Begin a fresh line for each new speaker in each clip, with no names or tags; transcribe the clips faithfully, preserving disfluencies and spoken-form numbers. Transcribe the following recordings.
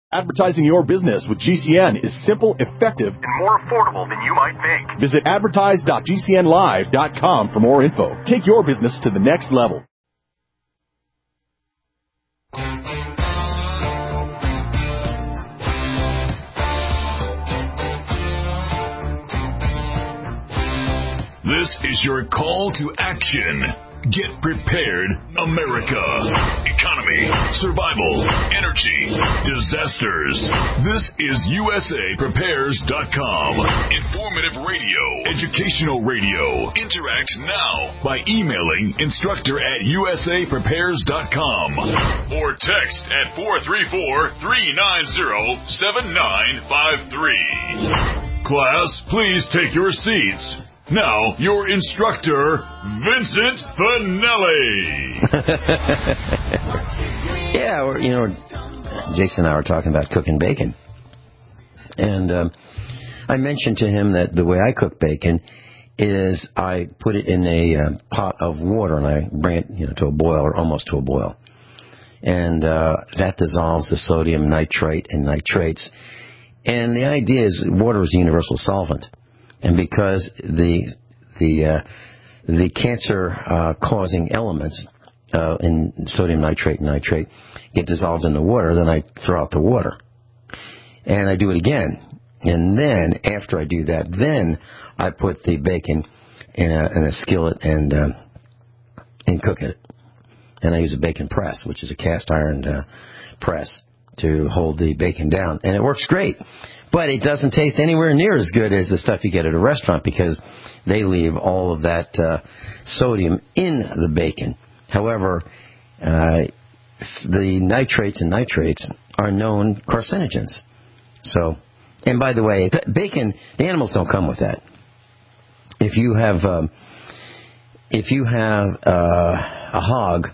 Advertising your business with G C N is simple, effective, and more affordable than you might think. Visit advertise dot g c n live dot com for more info. Take your business to the next level.
This is your call to action. Get prepared, America. Economy, survival, energy, disasters. This is U S A Prepares dot com. Informative radio, educational radio. Interact now by emailing instructor at U S A Prepares dot com or text at four three four, three nine zero, seven nine five three. Class, please take your seats. Now, your instructor, Vincent Finelli.
Yeah, we're, you know, Jason and I were talking about cooking bacon. And um, I mentioned to him that the way I cook bacon is I put it in a uh, pot of water and I bring it, you know, to a boil or almost to a boil. And uh, that dissolves the sodium nitrate and nitrates. And the idea is water is a universal solvent. And because the the uh, the cancer uh, causing elements uh, in sodium nitrate and nitrate get dissolved in the water, then I throw out the water, and I do it again. And then after I do that, then I put the bacon in a, in a skillet and uh, and cook it. And I use a bacon press, which is a cast iron uh, press to hold the bacon down, and it works great. But it doesn't taste anywhere near as good as the stuff you get at a restaurant because they leave all of that uh, sodium in the bacon. However, uh, the nitrates and nitrates are known carcinogens. So, and by the way, bacon, the animals don't come with that. If you have, um, if you have uh, a hog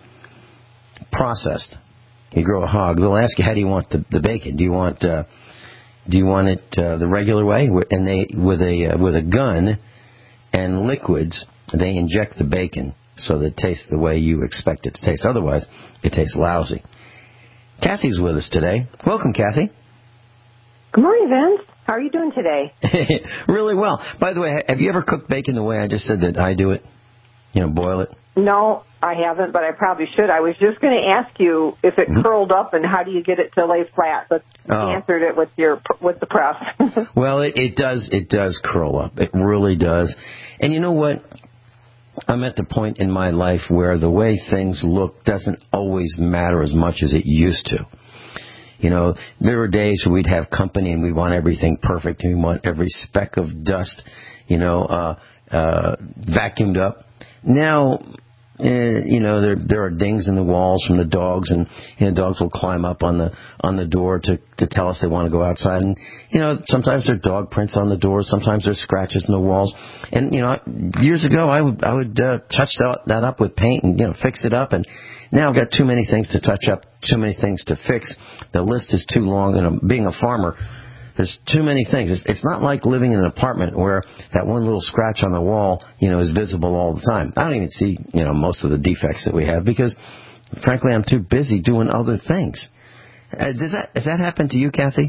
processed, you grow a hog, they'll ask you, how do you want the, the bacon? Do you want uh, Do you want it uh, the regular way? And they, with a uh, with a gun and liquids, they inject the bacon so that it tastes the way you expect it to taste. Otherwise, it tastes lousy. Kathy's with us today. Welcome, Kathy.
Good morning, Vince. How are you doing today?
Really well. By the way, have you ever cooked bacon the way I just said that I do it? You know, boil it?
No, I haven't, but I probably should. I was just going to ask you if it mm-hmm. curled up and how do you get it to lay flat, but you oh. answered it with your with the press.
Well, it, it does it does curl up. It really does. And you know what? I'm at the point in my life where the way things look doesn't always matter as much as it used to. You know, there were days where we'd have company and we want everything perfect and we want every speck of dust, you know, uh, uh, vacuumed up. Now, Uh, you know, there there are dings in the walls from the dogs, and you know, dogs will climb up on the on the door to to tell us they want to go outside. And you know, sometimes there are dog prints on the doors, sometimes there's scratches in the walls. And you know, years ago I would I would uh, touch that, that up with paint and you know fix it up. And now I've got too many things to touch up, too many things to fix. The list is too long. And being a farmer, there's too many things. It's, it's not like living in an apartment where that one little scratch on the wall, you know, is visible all the time. I don't even see, you know, most of the defects that we have because, frankly, I'm too busy doing other things. Uh, does that does that happen to you, Kathy?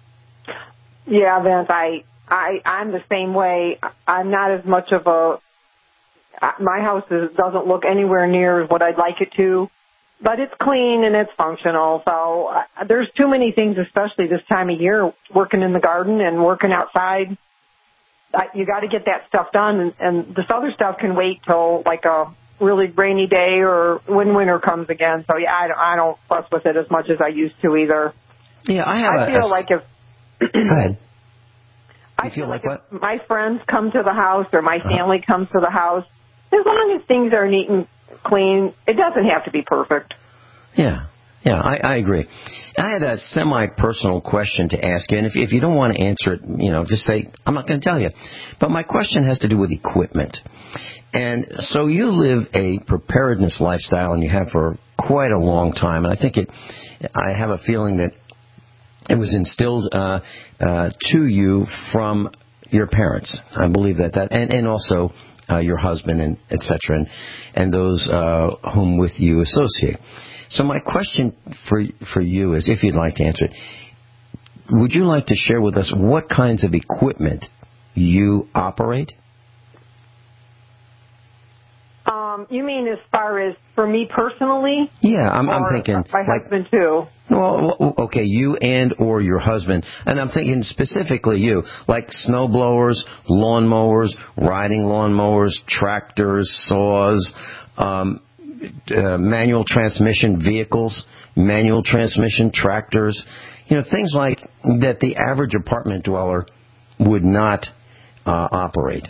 Yeah, Vince. I I I'm the same way. I'm not as much of a. My house is, doesn't look anywhere near what I'd like it to. But it's clean and it's functional. So uh, there's too many things, especially this time of year, working in the garden and working outside. Uh, you got to get that stuff done, and, and this other stuff can wait till like a really rainy day or when winter comes again. So yeah, I don't, I don't fuss with it as much as I used to either.
Yeah, I have.
I
a,
feel
a,
like if.
Go ahead.
I
You feel,
feel like,
like
if
what?
my friends come to the house or my family uh-huh. comes to the house, as long as things are neat and clean, it doesn't have to be perfect.
Yeah, yeah, I, I agree. I had a semi-personal question to ask you, and if, if you don't want to answer it, you know, just say, I'm not going to tell you. But my question has to do with equipment. And so you live a preparedness lifestyle, and you have for quite a long time, and I think it, I have a feeling that it was instilled uh, uh, to you from your parents. I believe that, that and, and also uh, your husband, and et cetera, and, and those uh, whom with you associate. So my question for for you is, if you'd like to answer it, would you like to share with us what kinds of equipment you operate?
Um, you mean as far as for me personally?
Yeah, I'm, I'm thinking
my
like,
husband too.
Well, okay, you and or your husband, and I'm thinking specifically you, like snow blowers, lawn mowers, riding lawn mowers, tractors, saws, um, uh, manual transmission vehicles, manual transmission tractors, you know, things like that the average apartment dweller would not uh, operate.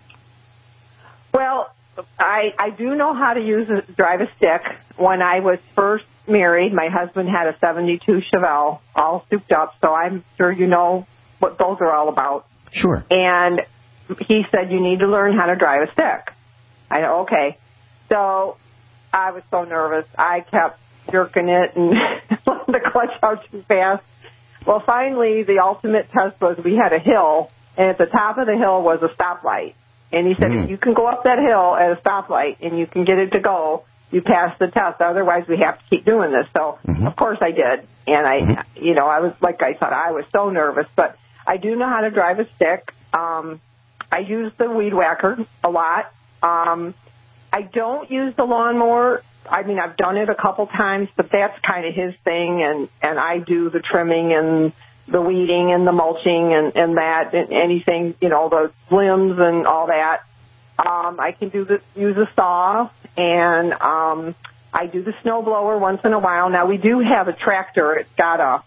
Well, I I do know how to use a, drive a stick. When I was first married, my husband had a seventy-two Chevelle, all souped up, so I'm sure you know what those are all about.
Sure.
And he said, you need to learn how to drive a stick. I know, okay. So I was so nervous. I kept jerking it and letting the clutch out too fast. Well, finally, the ultimate test was we had a hill, and at the top of the hill was a stoplight. And he said, mm. if you can go up that hill at a stoplight and you can get it to go, you pass the test. Otherwise, we have to keep doing this. So, mm-hmm. of course, I did. And, I, mm-hmm. you know, I was, like I said, I was so nervous. But I do know how to drive a stick. Um, I use the weed whacker a lot. Um, I don't use the lawnmower. I mean, I've done it a couple times, but that's kind of his thing. And, and I do the trimming and the weeding and the mulching and, and that, and anything, you know, the limbs and all that. Um, I can do the, use a saw, and um, I do the snow blower once in a while. Now, we do have a tractor. It's got a,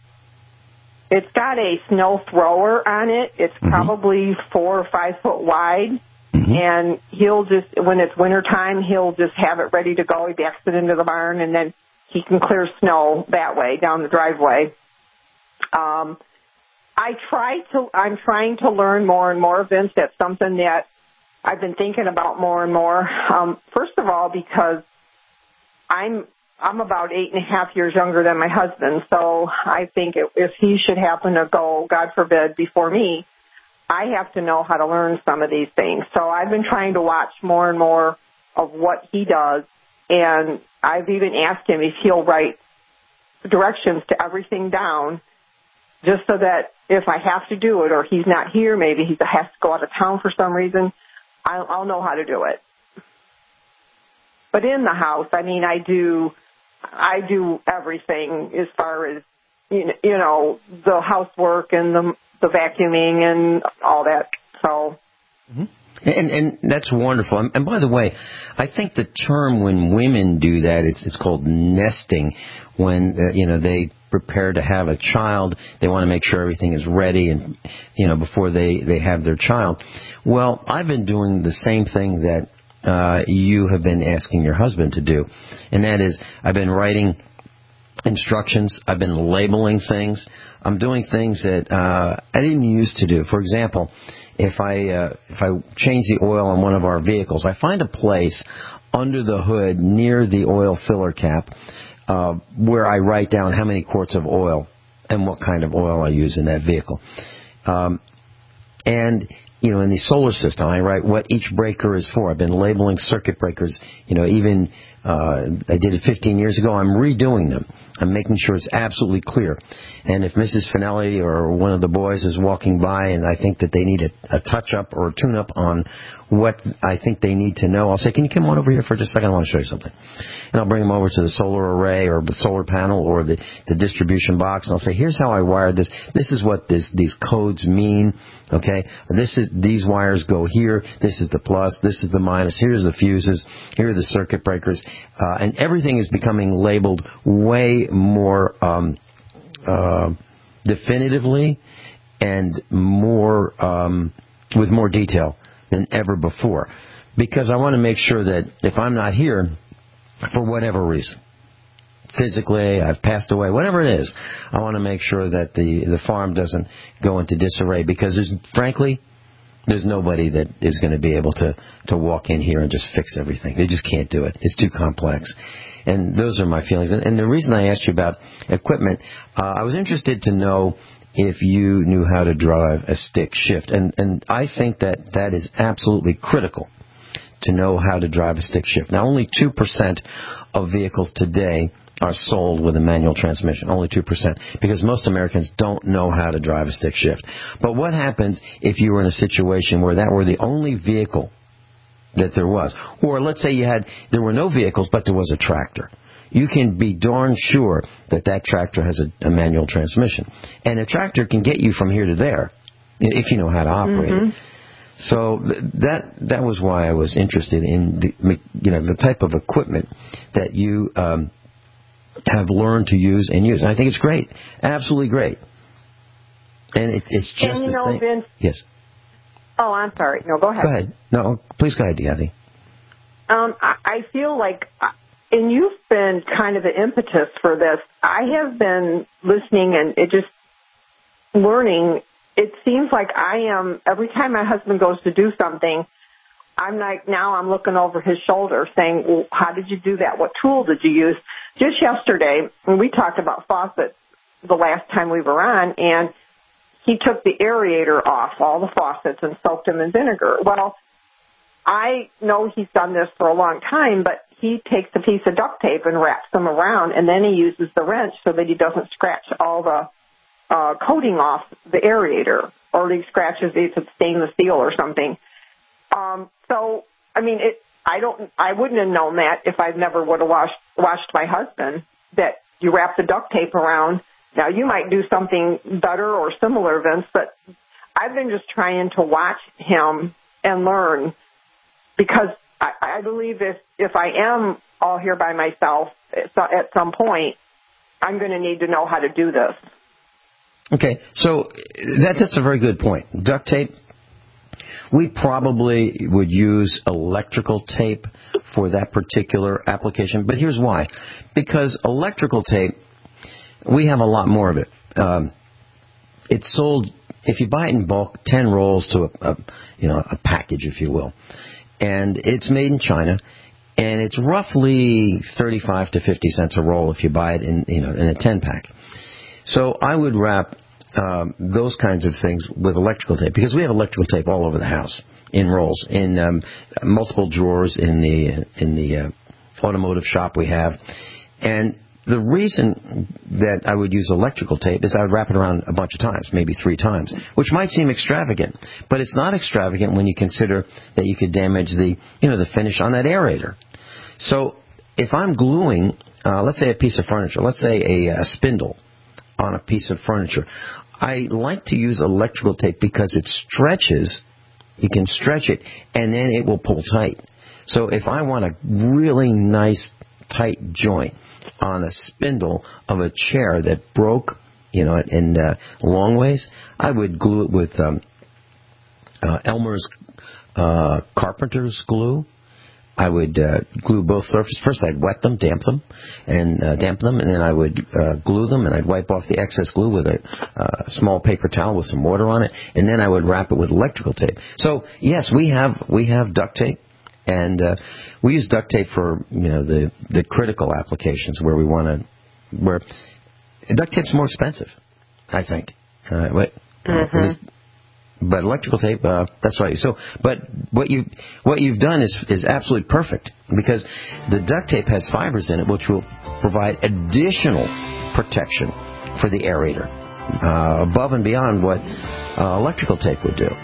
it's got a snow thrower on it. It's mm-hmm. probably four or five foot wide. Mm-hmm. And he'll just, when it's wintertime, he'll just have it ready to go. He backs it into the barn, and then he can clear snow that way down the driveway. Um, I try to, I'm trying to learn more and more, Vince. That's something that I've been thinking about more and more. Um, first of all, because I'm, I'm about eight and a half years younger than my husband. So I think if, if he should happen to go, God forbid, before me, I have to know how to learn some of these things. So I've been trying to watch more and more of what he does. And I've even asked him if he'll write directions to everything down, just so that if I have to do it, or he's not here, maybe he has to go out of town for some reason, I'll, I'll know how to do it. But in the house, I mean, I do, I do everything as far as, you know, the housework and the the vacuuming and all that. So.
Mm-hmm. And and that's wonderful. And by the way, I think the term when women do that, it's it's called nesting. When uh, you know they prepare to have a child, they want to make sure everything is ready, and you know before they they have their child. Well, I've been doing the same thing that uh, you have been asking your husband to do, and that is I've been writing instructions. I've been labeling things. I'm doing things that uh, I didn't used to do. For example, if I uh, if I change the oil on one of our vehicles, I find a place under the hood near the oil filler cap uh, where I write down how many quarts of oil and what kind of oil I use in that vehicle. Um, and you know, in the solar system, I write what each breaker is for. I've been labeling circuit breakers. You know, even uh, I did it fifteen years ago. I'm redoing them. I'm making sure it's absolutely clear. And if Missus Finelli or one of the boys is walking by and I think that they need a, a touch-up or a tune-up on what I think they need to know, I'll say, can you come on over here for just a second? I want to show you something. And I'll bring them over to the solar array or the solar panel or the, the distribution box, and I'll say, here's how I wired this. This is what this, these codes mean, okay? This is, these wires go here. This is the plus. This is the minus. Here's the fuses. Here are the circuit breakers. Uh, and everything is becoming labeled way more um, uh, definitively and more um, with more detail than ever before, because I want to make sure that if I'm not here for whatever reason, physically, I've passed away, whatever it is, I want to make sure that the the farm doesn't go into disarray, because there's, frankly, there's nobody that is going to be able to, to walk in here and just fix everything. They just can't do it. It's too complex. And those are my feelings. And, and the reason I asked you about equipment, uh, I was interested to know if you knew how to drive a stick shift. And, and I think that that is absolutely critical, to know how to drive a stick shift. Now, only two percent of vehicles today are sold with a manual transmission, only two percent, because most Americans don't know how to drive a stick shift. But what happens if you were in a situation where that were the only vehicle that there was? Or let's say you had, there were no vehicles, but there was a tractor. You can be darn sure that that tractor has a, a manual transmission. And a tractor can get you from here to there if you know how to operate mm-hmm. it. So th- that that was why I was interested in the, you know, the type of equipment that you um, have learned to use and use. And I think it's great, absolutely great. And it, it's just
and, you
the
know,
same.
Vince,
yes.
Oh, I'm sorry. No, go ahead.
Go ahead. No, please go ahead, Kathy.
Um, I, I feel like, and you've been kind of the impetus for this. I have been listening and it just learning. It seems like I am, every time my husband goes to do something, I'm like, now I'm looking over his shoulder saying, well, how did you do that? What tool did you use? Just yesterday, when we talked about faucets the last time we were on, and he took the aerator off all the faucets and soaked them in vinegar. Well, I know he's done this for a long time, but he takes a piece of duct tape and wraps them around, and then he uses the wrench so that he doesn't scratch all the uh, coating off the aerator, or he scratches it with stainless steel or something. Um, so, I mean, it. I don't. I wouldn't have known that if I never would have washed washed my husband. That you wrap the duct tape around. Now you might do something better or similar, Vince, but I've been just trying to watch him and learn, because I, I believe if if I am all here by myself at some point, I'm going to need to know how to do this.
Okay, so that, that's a very good point. Duct tape. We probably would use electrical tape for that particular application, but here's why. Because electrical tape, we have a lot more of it. Um, it's sold, if you buy it in bulk, ten rolls to a, a, you know, a package, if you will. And it's made in China, and it's roughly thirty-five to fifty cents a roll if you buy it in, you know, in a ten pack. So I would wrap Um, those kinds of things with electrical tape, because we have electrical tape all over the house in rolls, in um, multiple drawers in the in the uh, automotive shop we have. And the reason that I would use electrical tape is I would wrap it around a bunch of times, maybe three times, which might seem extravagant, but it's not extravagant when you consider that you could damage the you know the finish on that aerator. So if I'm gluing, uh, let's say a piece of furniture, let's say a, a spindle on a piece of furniture, I like to use electrical tape because it stretches. You can stretch it, and then it will pull tight. So if I want a really nice tight joint on a spindle of a chair that broke, you know, in uh, long ways, I would glue it with um, uh, Elmer's uh, carpenter's glue. I would uh, glue both surfaces. First, I'd wet them, damp them, and uh, damp them, and then I would uh, glue them, and I'd wipe off the excess glue with a uh, small paper towel with some water on it, and then I would wrap it with electrical tape. So, yes, we have we have duct tape, and uh, we use duct tape for you know the the critical applications where we want to where duct tape's more expensive, I think. Uh, what? Mm-hmm. But electrical tape, uh, that's right. So, but what you what you've done is is absolutely perfect, because the duct tape has fibers in it, which will provide additional protection for the aerator, uh, above and beyond what uh, electrical tape would do.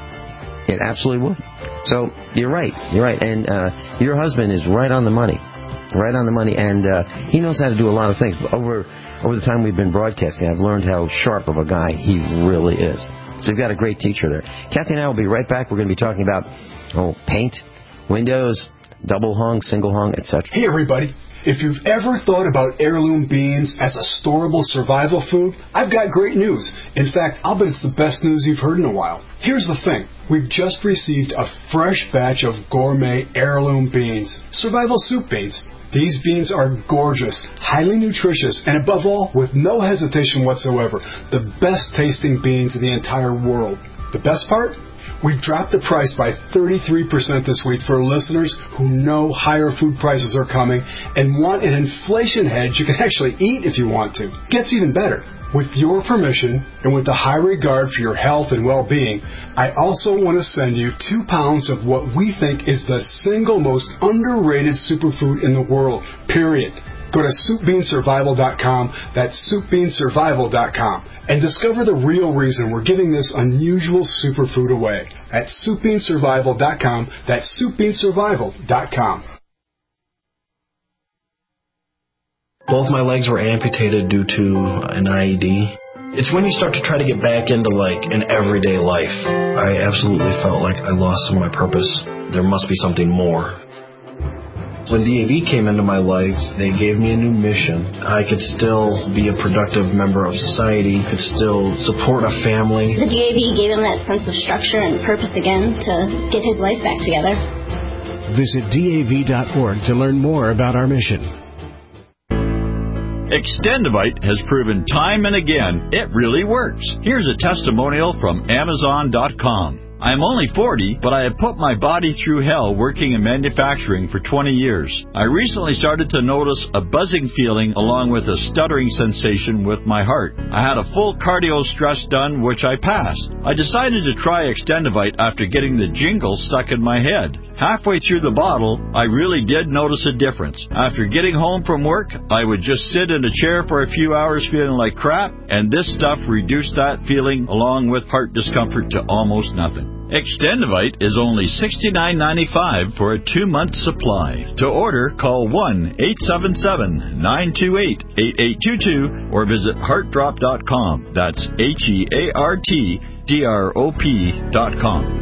It absolutely would. So you're right. You're right, and uh, your husband is right on the money, right on the money, and uh, he knows how to do a lot of things. But over over the time we've been broadcasting, I've learned how sharp of a guy he really is. So you've got a great teacher there. Kathy and I will be right back. We're going to be talking about oh, paint, windows, double hung, single hung, et cetera.
Hey, everybody. If you've ever thought about heirloom beans as a storable survival food, I've got great news. In fact, I'll bet it's the best news you've heard in a while. Here's the thing. We've just received a fresh batch of gourmet heirloom beans, survival soup beans. These beans are gorgeous, highly nutritious, and above all, with no hesitation whatsoever, the best tasting beans in the entire world. The best part? We've dropped the price by thirty-three percent this week for listeners who know higher food prices are coming and want an inflation hedge you can actually eat if you want to. Gets even better. With your permission, and with the high regard for your health and well-being, I also want to send you two pounds of what we think is the single most underrated superfood in the world, period. Go to soup bean survival dot com, that's soup bean survival dot com, and discover the real reason we're giving this unusual superfood away at soup bean survival dot com, that's soup bean survival dot com.
Both my legs were amputated due to an I E D. It's when you start to try to get back into, like, an everyday life. I absolutely felt like I lost some of my purpose. There must be something more. When D A V came into my life, they gave me a new mission. I could still be a productive member of society, could still support a family.
The D A V gave him that sense of structure and purpose again to get his life back together.
Visit D A V dot org to learn more about our mission.
Extendivite has proven time and again it really works. Here's a testimonial from Amazon dot com. I'm only forty, but I have put my body through hell working in manufacturing for twenty years. I recently started to notice a buzzing feeling along with a stuttering sensation with my heart. I had a full cardio stress done, which I passed. I decided to try Extendivite after getting the jingle stuck in my head. Halfway through the bottle, I really did notice a difference. After getting home from work, I would just sit in a chair for a few hours feeling like crap, and this stuff reduced that feeling along with heart discomfort to almost nothing. Extendivite is only sixty-nine ninety-five for a two-month supply. To order, call one eight seven seven, nine two eight, eight eight two two or visit heart drop dot com. That's H E A R T D R O P dot com.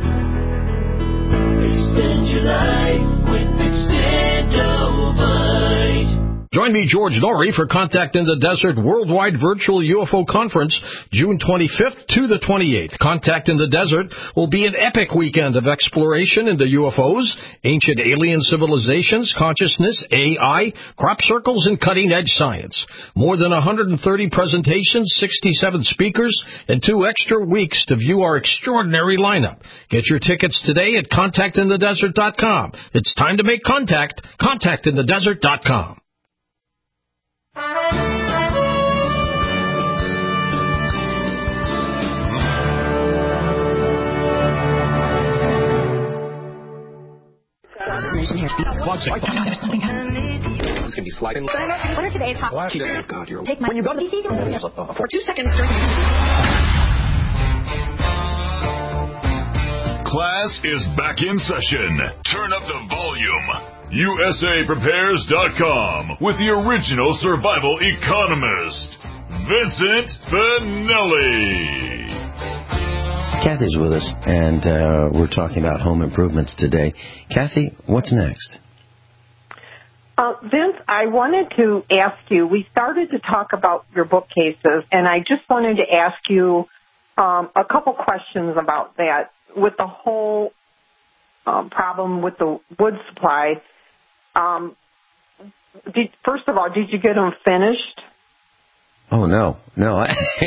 Extend your life with Extendivite.
Join me, George Norrie, for Contact in the Desert Worldwide Virtual U F O Conference, June twenty-fifth to the twenty-eighth. Contact in the Desert will be an epic weekend of exploration into U F Os, ancient alien civilizations, consciousness, A I, crop circles, and cutting-edge science. More than one hundred thirty presentations, sixty-seven speakers, and two extra weeks to view our extraordinary lineup. Get your tickets today at contact in the desert dot com. It's time to make contact. contact in the desert dot com.
It's going to be sliding. What are today's hot? Oh, God, you're Take my, when you go to the for two seconds during.
Class is back in session. Turn up the volume. U S A Prepares dot com with the original survival economist, Vincent Finelli.
Kathy's with us, and uh, we're talking about home improvements today. Kathy, what's next?
Uh, Vince, I wanted to ask you, we started to talk about your bookcases, and I just wanted to ask you um, a couple questions about that. With the whole um, problem with the wood supply, um, did, first of all, did you get them finished?
Oh, no, no.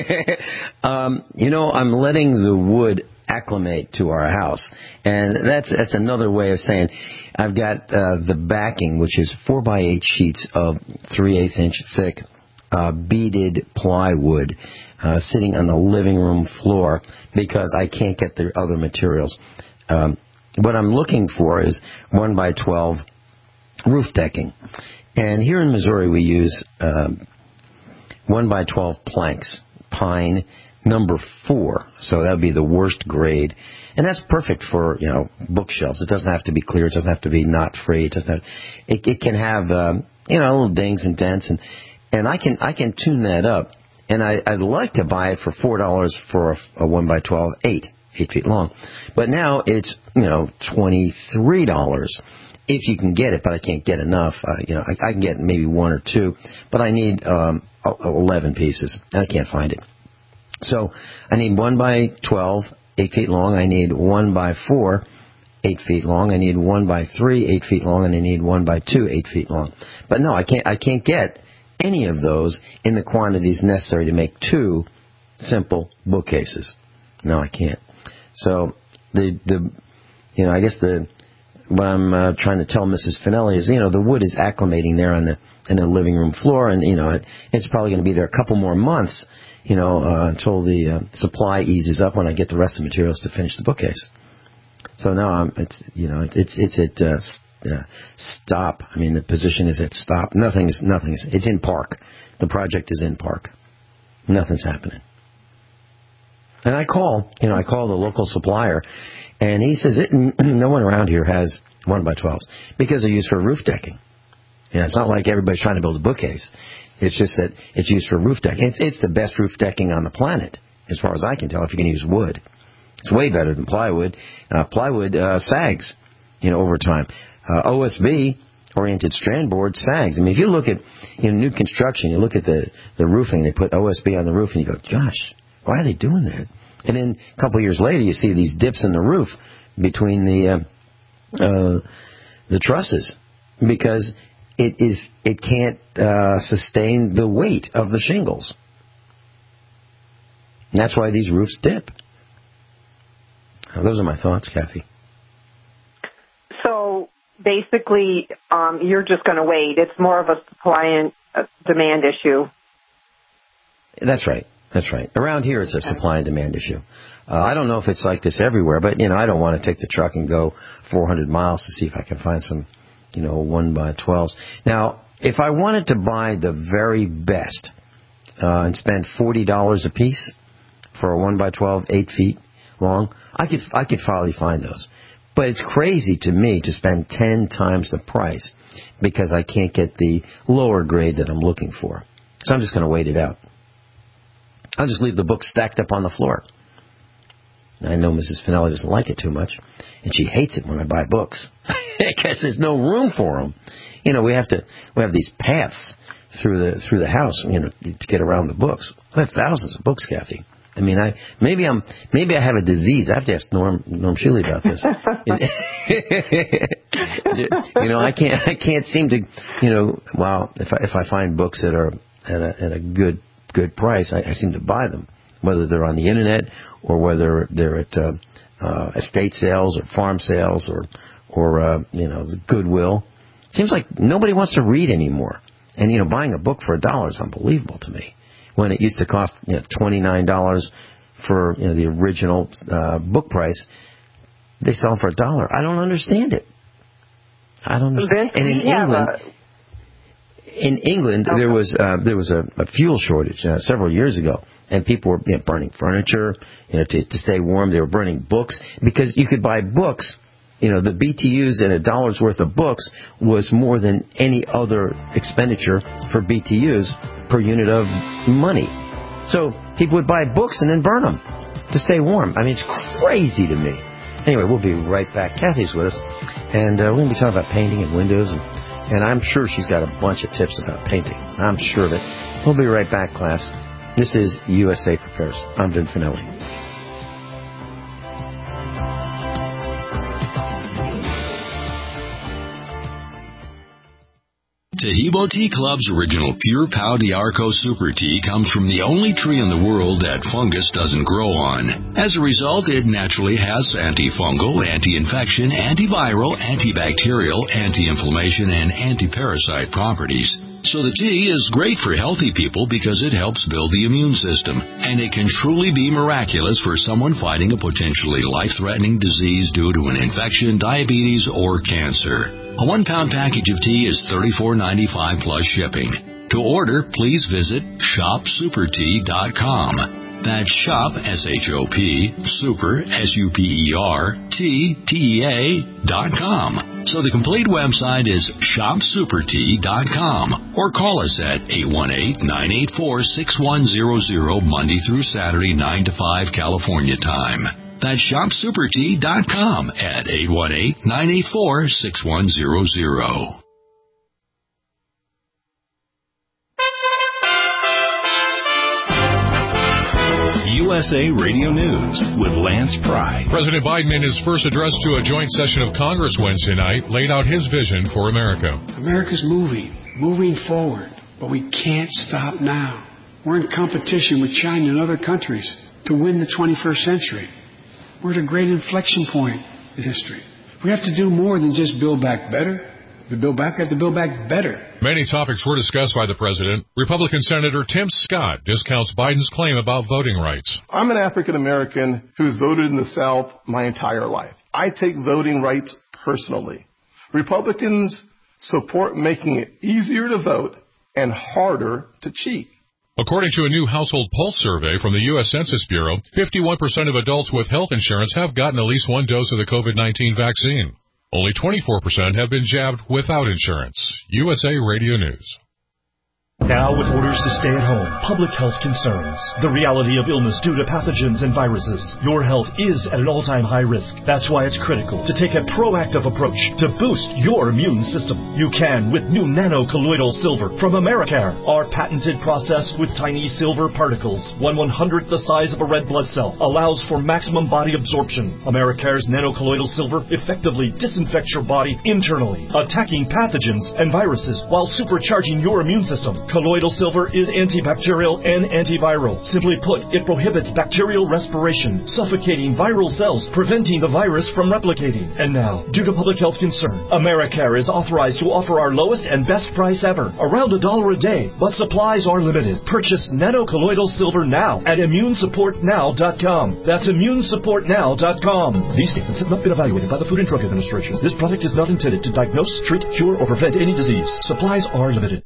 um, you know, I'm letting the wood acclimate to our house. And that's that's another way of saying I've got uh, the backing, which is four by eight sheets of three-eighths inch thick uh, beaded plywood uh, sitting on the living room floor because I can't get the other materials. Um, what I'm looking for is one by twelve roof decking. And here in Missouri we use Um, one by twelve planks, pine, number four. So that would be the worst grade. And that's perfect for, you know, bookshelves. It doesn't have to be clear. It doesn't have to be knot free. It doesn't have, it, it can have, um, you know, little dings and dents. And, and I can I can tune that up. And I, I'd like to buy it for four dollars for a, a one by twelve, eight, eight feet long. But now it's, you know, twenty-three dollars. If you can get it, but I can't get enough. Uh, you know, I, I can get maybe one or two, but I need um, eleven pieces. I can't find it. So I need one by twelve, eight feet long. I need one by four, eight feet long. I need one by three, eight feet long, and I need one by two, eight feet long. But no, I can't. I can't get any of those in the quantities necessary to make two simple bookcases. No, I can't. So the the you know, I guess the what I'm uh, trying to tell Missus Finelli is, you know, the wood is acclimating there on the in the living room floor, and you know, it, it's probably going to be there a couple more months, you know, uh, until the uh, supply eases up when I get the rest of the materials to finish the bookcase. So now I'm, it's you know, it's it's at uh, uh, stop. I mean, the position is at stop. Nothing is, nothing is, it's in park. The project is in park. Nothing's happening. And I call, you know, I call the local supplier, and he says it, no one around here has one by twelves because they're used for roof decking. Yeah, it's not like everybody's trying to build a bookcase. It's just that it's used for roof decking. It's, it's the best roof decking on the planet, as far as I can tell, if you can use wood. It's way better than plywood. Uh, plywood uh, sags, you know, over time. Uh, O S B, oriented strand board, sags. I mean, if you look at, you know, new construction, you look at the, the roofing, they put O S B on the roof, and you go, gosh, why are they doing that? And then a couple of years later, you see these dips in the roof between the uh, uh, the trusses because it is it can't uh, sustain the weight of the shingles. And that's why these roofs dip. Now, those are my thoughts, Kathy.
So basically, um, you're just going to wait. It's more of a supply and uh, demand issue.
That's right. That's right. Around here, it's a supply and demand issue. Uh, I don't know if it's like this everywhere, but, you know, I don't want to take the truck and go four hundred miles to see if I can find some, you know, one by twelves. Now, if I wanted to buy the very best uh, and spend forty dollars a piece for a one by twelve, eight feet long, I could I could probably find those. But it's crazy to me to spend ten times the price because I can't get the lower grade that I'm looking for. So I'm just going to wait it out. I'll just leave the books stacked up on the floor. I know Missus Finelli doesn't like it too much, and she hates it when I buy books because there's no room for them. You know, we have to we have these paths through the through the house, you know, to get around the books. I have thousands of books, Kathy. I mean, I maybe I'm maybe I have a disease. I have to ask Norm Norm Shealy about this. You know, I can't I can't seem to, you know, well, if I if I find books that are at a at a good good price, I, I seem to buy them, whether they're on the internet or whether they're at uh, uh, estate sales or farm sales or or uh, you know, the Goodwill. It seems like nobody wants to read anymore, and you know, buying a book for a dollar is unbelievable to me. When it used to cost, you know, twenty-nine dollars for, you know, the original uh, book price, they sell them for a dollar. I don't understand it. I don't understand. And in England, in England, okay. there was uh, there was a, a fuel shortage uh, several years ago, and people were, you know, burning furniture, you know, to, to stay warm. They were burning books because you could buy books. You know, the B T Us and a dollar's worth of books was more than any other expenditure for B T Us per unit of money. So people would buy books and then burn them to stay warm. I mean, it's crazy to me. Anyway, we'll be right back. Kathy's with us, and uh, we're going to be talking about painting and windows, and, and I'm sure she's got a bunch of tips about painting. I'm sure of it. We'll be right back, class. This is U S A Prepares. I'm Vin Finelli.
Tahibo Tea Club's original Pure Pau d'Arco Super Tea comes from the only tree in the world that fungus doesn't grow on. As a result, it naturally has antifungal, anti-infection, antiviral, antibacterial, anti-inflammation, and anti-parasite properties. So the tea is great for healthy people because it helps build the immune system, and it can truly be miraculous for someone fighting a potentially life-threatening disease due to an infection, diabetes, or cancer. A one-pound package of tea is thirty-four ninety-five plus shipping. To order, please visit shop super tea dot com. That's shop, S H O P, super, S U P E R, T, T E A, dot com. So the complete website is shop super tea dot com, or call us at eight one eight, nine eight four, six one zero zero Monday through Saturday, nine to five California time. That's shop super tea dot com at eight one eight, nine eight four, six one zero zero.
U S A Radio News with Lance Pry.
President Biden, in his first address to a joint session of Congress Wednesday night, laid out his vision for America.
America's moving, moving forward, but we can't stop now. We're in competition with China and other countries to win the twenty-first century. We're at a great inflection point in history. We have to do more than just build back better. To build back, we have to build back better.
Many topics were discussed by the president. Republican Senator Tim Scott discounts Biden's claim about voting rights.
I'm an African American who's voted in the South my entire life. I take voting rights personally. Republicans support making it easier to vote and harder to cheat.
According to a new household pulse survey from the U S Census Bureau, fifty-one percent of adults with health insurance have gotten at least one dose of the COVID nineteen vaccine. Only twenty-four percent have been jabbed without insurance. U S A Radio News.
Now with orders to stay at home, public health concerns, the reality of illness due to pathogens and viruses, your health is at an all-time high risk. That's why it's critical to take a proactive approach to boost your immune system. You can with new nano-colloidal silver from Americare. Our patented process with tiny silver particles, one one-hundredth the size of a red blood cell, allows for maximum body absorption. Americare's nano-colloidal silver effectively disinfects your body internally, attacking pathogens and viruses while supercharging your immune system. Colloidal silver is antibacterial and antiviral. Simply put, it prohibits bacterial respiration, suffocating viral cells, preventing the virus from replicating. And now, due to public health concern, Americare is authorized to offer our lowest and best price ever, around a dollar a day, but supplies are limited. Purchase nano-colloidal silver now at immune support now dot com. That's immune support now dot com. These statements have not been evaluated by the Food and Drug Administration. This product is not intended to diagnose, treat, cure, or prevent any disease. Supplies are limited.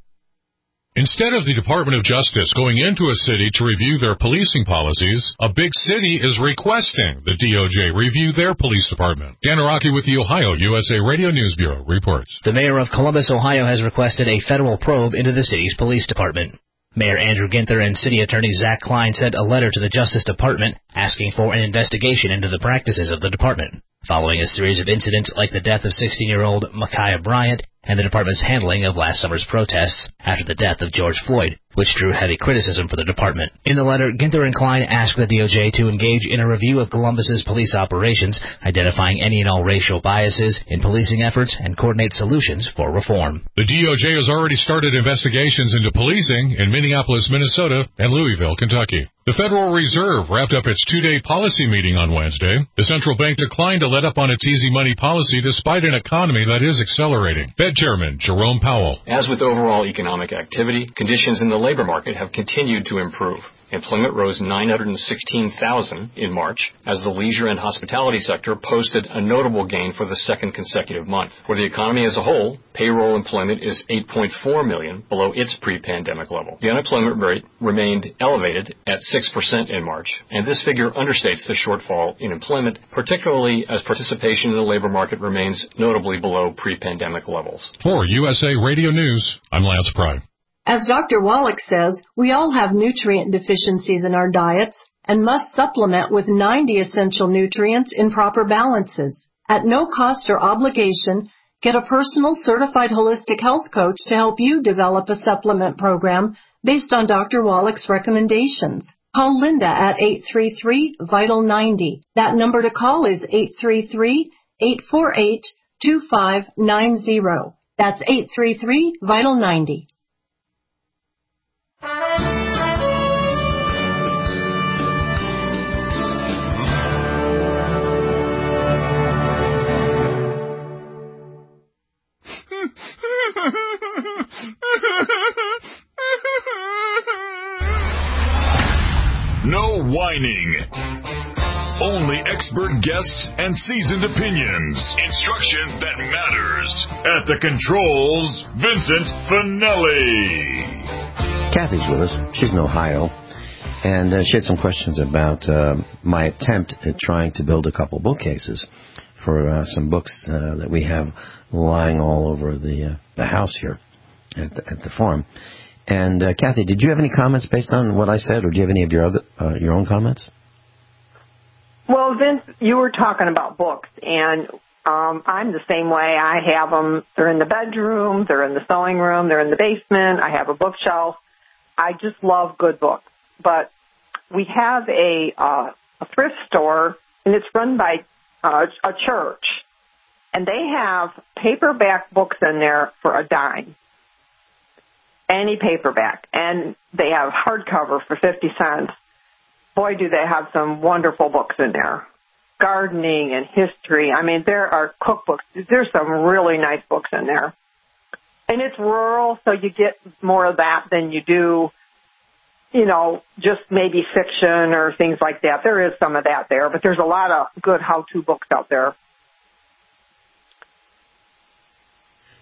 Instead of the Department of Justice going into a city to review their policing policies, a big city is requesting the D O J review their police department. Dan Araki with the Ohio U S A Radio News Bureau reports.
The mayor of Columbus, Ohio has requested a federal probe into the city's police department. Mayor Andrew Ginther and City Attorney Zach Klein sent a letter to the Justice Department asking for an investigation into the practices of the department, following a series of incidents like the death of sixteen-year-old Ma'Khia Bryant and the department's handling of last summer's protests after the death of George Floyd, which drew heavy criticism for the department. In the letter, Ginther and Klein asked the D O J to engage in a review of Columbus's police operations, identifying any and all racial biases in policing efforts, and coordinate solutions for reform.
The D O J has already started investigations into policing in Minneapolis, Minnesota, and Louisville, Kentucky. The Federal Reserve wrapped up its two-day policy meeting on Wednesday. The central bank declined to let up on its easy money policy despite an economy that is accelerating. Fed Chairman Jerome Powell.
As with overall economic activity, conditions in the labor market have continued to improve. Employment rose nine hundred sixteen thousand in March as the leisure and hospitality sector posted a notable gain for the second consecutive month. For the economy as a whole, payroll employment is eight point four million, below its pre-pandemic level. The unemployment rate remained elevated at six percent in March, and this figure understates the shortfall in employment, particularly as participation in the labor market remains notably below pre-pandemic levels.
For U S A Radio News, I'm Lance Pry.
As Doctor Wallach says, we all have nutrient deficiencies in our diets and must supplement with ninety essential nutrients in proper balances. At no cost or obligation, get a personal certified holistic health coach to help you develop a supplement program based on Doctor Wallach's recommendations. Call Linda at eight three three, vital ninety. That number to call is eight three three, eight four eight, two five nine zero. That's eight three three, vital ninety.
No whining. Only expert guests and seasoned opinions. Instruction that matters. At the controls, Vincent Finelli.
Kathy's with us. She's in Ohio. And uh, she had some questions about uh, my attempt at trying to build a couple bookcases for uh, some books uh, that we have lying all over the uh, the house here at the, at the farm. And uh, Kathy, did you have any comments based on what I said, or do you have any of your other uh, your own comments?
Well, Vince, you were talking about books, and um, I'm the same way. I have them. They're in the bedroom, they're in the sewing room, they're in the basement. I have a bookshelf. I just love good books. But we have a uh, a thrift store, and it's run by uh, a church, and they have paperback books in there for a dime. Any paperback. And they have hardcover for fifty cents. Boy, do they have some wonderful books in there. Gardening and history. I mean, there are cookbooks. There's some really nice books in there. And it's rural, so you get more of that than you do, you know, just maybe fiction or things like that. There is some of that there, but there's a lot of good how-to books out there.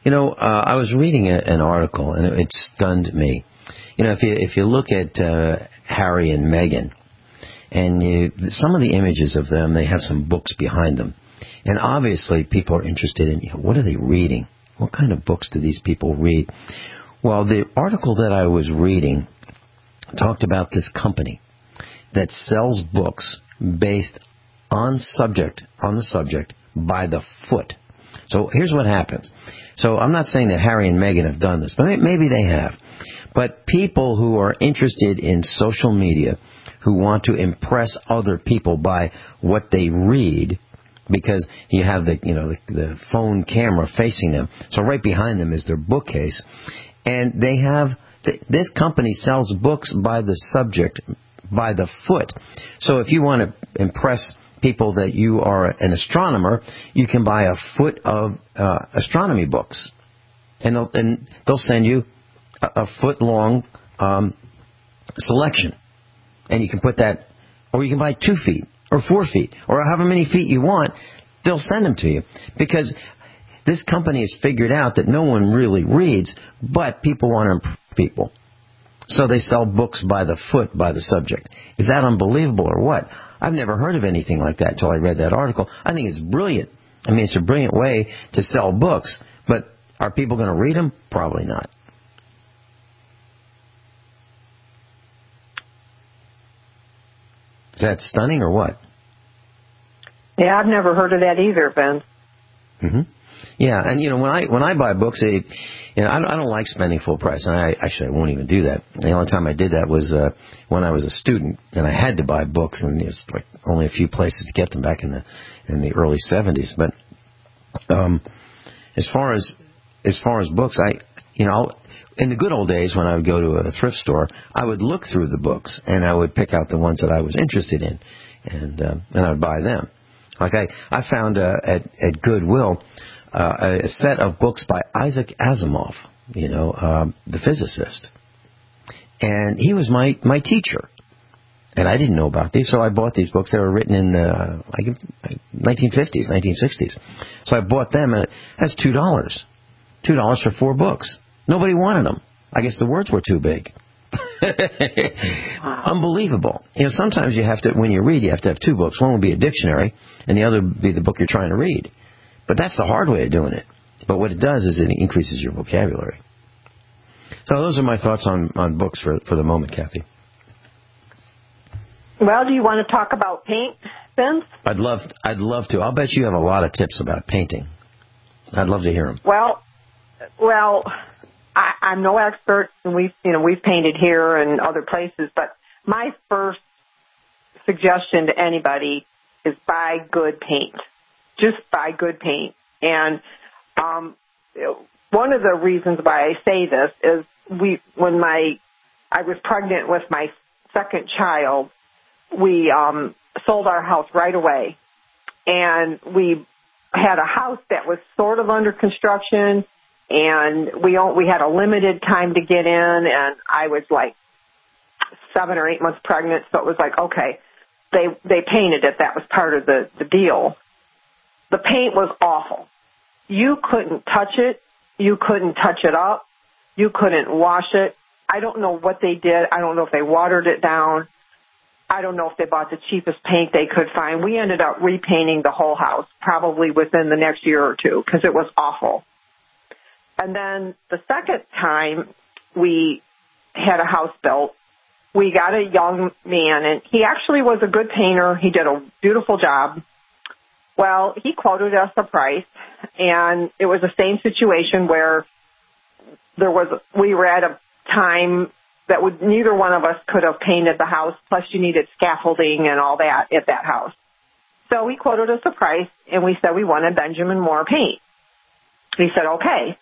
You know, uh, I was reading a, an article, and it, it stunned me. You know, if you if you look at uh, Harry and Meghan, and you, some of the images of them, they have some books behind them. And obviously people are interested in, you know, what are they reading? What kind of books do these people read? Well, the article that I was reading talked about this company that sells books based on subject, on the subject, by the foot. So here's what happens. So I'm not saying that Harry and Meghan have done this, but maybe they have. But people who are interested in social media, who want to impress other people by what they read, because you have the, you know, the, the phone camera facing them. So right behind them is their bookcase. And they have, this company sells books by the subject, by the foot. So if you want to impress people that you are an astronomer, you can buy a foot of uh, astronomy books. And they'll, and they'll send you a, a foot-long um, selection. And you can put that, or you can buy two feet, or four feet, or however many feet you want. They'll send them to you. Because this company has figured out that no one really reads, but people want to impress people. So they sell books by the foot, by the subject. Is that unbelievable or what? I've never heard of anything like that until I read that article. I think it's brilliant. I mean, it's a brilliant way to sell books. But are people going to read them? Probably not. Is that stunning or what?
Yeah, I've never heard of that either, Ben.
Mm-hmm. Yeah, and you know, when I when I buy books, it, you know, I don't, I don't like spending full price, and I actually I won't even do that. The only time I did that was uh, when I was a student, and I had to buy books, and there's like only a few places to get them back in the in the early seventies. But um, as far as as far as books, I you know. I'll, in the good old days, when I would go to a thrift store, I would look through the books, and I would pick out the ones that I was interested in, and uh, and I would buy them. Like I, I found uh, at, at Goodwill uh, a set of books by Isaac Asimov, you know, um, the physicist. And he was my, my teacher. And I didn't know about these, so I bought these books. They were written in uh, like nineteen fifties, nineteen sixties. So I bought them, and that's two dollars. two dollars for four books. Nobody wanted them. I guess the words were too big. Unbelievable. You know, sometimes you have to, when you read, you have to have two books. One will be a dictionary, and the other will be the book you're trying to read. But that's the hard way of doing it. But what it does is it increases your vocabulary. So those are my thoughts on, on books for, for the moment, Kathy.
Well, do you want to talk about paint, Vince?
I'd love, I'd love to. I'll bet you have a lot of tips about painting. I'd love to hear them.
Well, well... I, I'm no expert, and we've, you know, we've painted here and other places, but my first suggestion to anybody is buy good paint. Just buy good paint. And um, one of the reasons why I say this is we, when my, I was pregnant with my second child, we um, sold our house right away, and we had a house that was sort of under construction. And we we had a limited time to get in, and I was like seven or eight months pregnant, so it was like, okay, they they painted it. That was part of the, the deal. The paint was awful. You couldn't touch it. You couldn't touch it up. You couldn't wash it. I don't know what they did. I don't know if they watered it down. I don't know if they bought the cheapest paint they could find. We ended up repainting the whole house probably within the next year or two because it was awful. And then the second time we had a house built, we got a young man, and he actually was a good painter. He did a beautiful job. Well, he quoted us a price, and it was the same situation where there was we were at a time that would, neither one of us could have painted the house, plus you needed scaffolding and all that at that house. So he quoted us a price, and we said we wanted Benjamin Moore paint. He said, okay.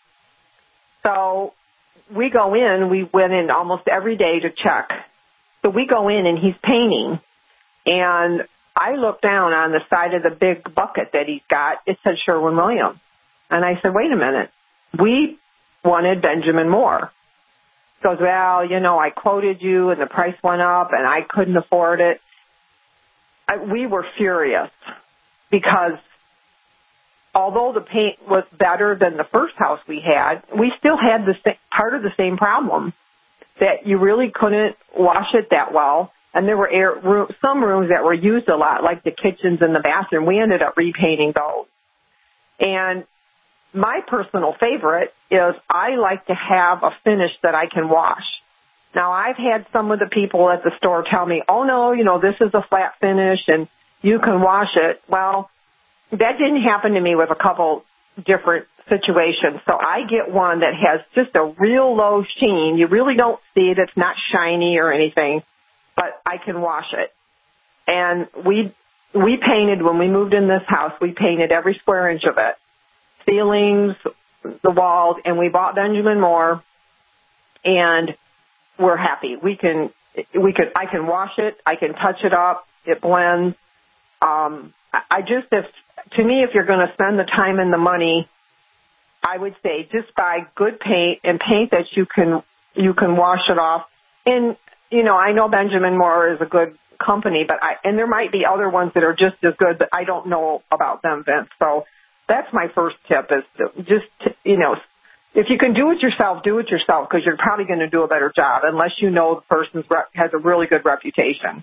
So we go in, we went in almost every day to check. So we go in, and he's painting, and I look down on the side of the big bucket that he's got. It said Sherwin-Williams. And I said, wait a minute. We wanted Benjamin Moore. He goes, well, you know, I quoted you, and the price went up, and I couldn't afford it. I, we were furious because although the paint was better than the first house we had, we still had the same, part of the same problem, that you really couldn't wash it that well. And there were air, room, some rooms that were used a lot, like the kitchens and the bathroom. We ended up repainting those. And my personal favorite is I like to have a finish that I can wash. Now, I've had some of the people at the store tell me, oh, no, you know, this is a flat finish and you can wash it. Well, that didn't happen to me with a couple different situations. So I get one that has just a real low sheen. You really don't see it. It's not shiny or anything, but I can wash it. And we we painted, when we moved in this house, we painted every square inch of it, ceilings, the walls, and we bought Benjamin Moore, and we're happy. We can, we could, I can wash it. I can touch it up. It blends. Um, I just, if, to me, if you're going to spend the time and the money, I would say just buy good paint and paint that you can, you can wash it off. And, you know, I know Benjamin Moore is a good company, but I, and there might be other ones that are just as good, but I don't know about them, Vince. So that's my first tip, is to just, to, you know, if you can do it yourself, do it yourself, because you're probably going to do a better job, unless you know the person has a really good reputation.